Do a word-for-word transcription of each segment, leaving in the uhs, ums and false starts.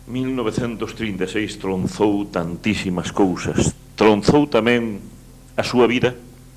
mil novecentos trinta e seis tronzou tantísimas cousas. Tronzou tamén a súa vida?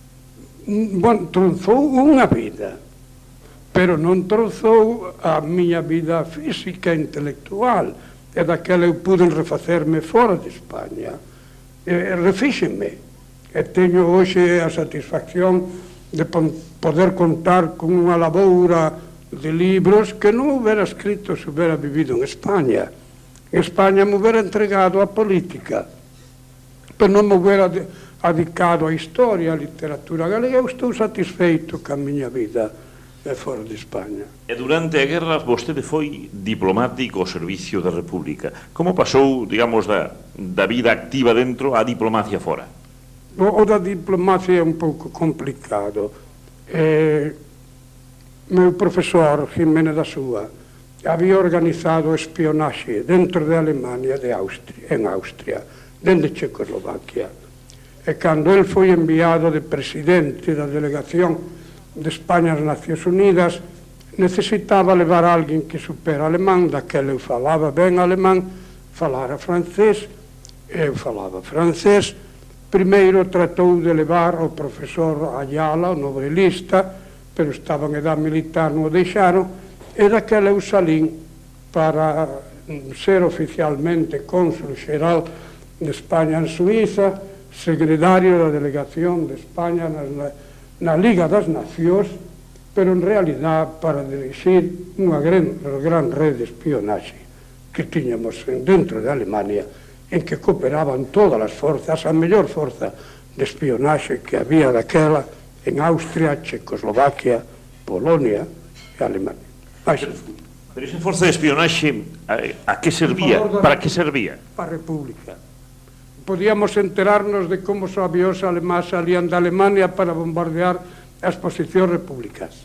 Bueno, tronzou unha vida, pero non tronzou a miña vida física e intelectual, e daquela eu pude refacerme fora de España. E refíxenme, e teño hoxe a satisfacción de poder contar con unha laboura de libros que non houbera escrito se houbera vivido en España. En España me houbera entregado a política, pero non me houbera adicado á historia, á literatura galega. Eu estou satisfeito ca miña vida fora de España. E durante a guerra vostede foi diplomático ao servicio da República. Como pasou, digamos, da, da vida activa dentro á diplomacia fora? O, o da diplomacia é un pouco complicado. Eh, meu profesor, Jiménez da Súa, había organizado espionaxe dentro de Alemania de Austria, en Austria, dende Checoslovaquia. E cando el foi enviado de presidente da delegación de España ás Nacións Unidas, necesitaba levar a alguén que supera alemán, daquela eu falaba ben alemán, falara francés, eu falaba francés. Primeiro tratou de levar o profesor Ayala, o novelista, pero estaba en edad militar, non o deixaron, e daquela eu salín para ser oficialmente cónsul xeral de España en Suiza, secretario da delegación de España na, na Liga das Nacións, pero en realidad para dirixir unha gran, gran rede de espionaxe que tiñamos dentro de Alemania, en que cooperaban todas as forzas, a mellor forza de espionaxe que había daquela en Austria, Checoslovaquia, Polonia e Alemania. Pero, pero esa forza de espionaxe a, a que servía? Para que servía? Para a República. Podíamos enterarnos de como os avións alemás salían de Alemania para bombardear as posicións repúblicas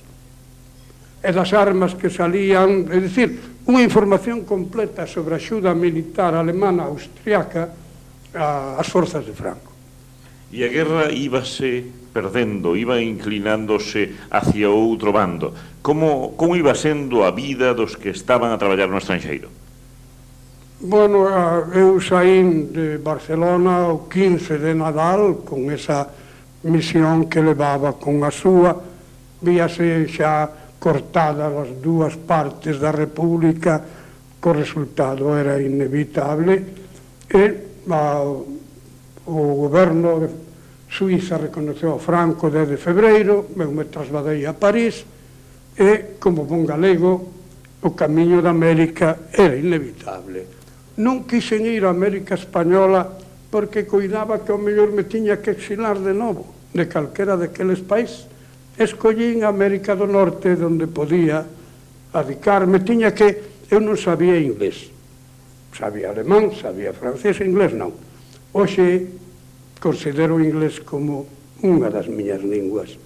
e das armas que salían, é dicir, unha información completa sobre a axuda militar alemana austriaca ás forzas de Franco. E a guerra íbase perdendo, iba inclinándose hacia outro bando. Como, como iba sendo a vida dos que estaban a traballar no estranxeiro? Bueno, eu saín de Barcelona o quince de Nadal con esa misión que levaba con a súa. Víase xa cortadas as dúas partes da República, co resultado era inevitable, e a, o goberno de Suiza reconoceu a Franco desde febreiro, eu me trasladei a París, e, como bon galego, o camiño da América era inevitable. Non quixen ir a América Española porque cuidaba que ao mellor me tiña que exilar de novo de calquera daqueles países. Escollín a América do Norte, onde podía adicarme. Tiña que... Eu non sabía inglés. Sabía alemán, sabía francés, inglés non. Hoxe considero o inglés como unha das miñas linguas.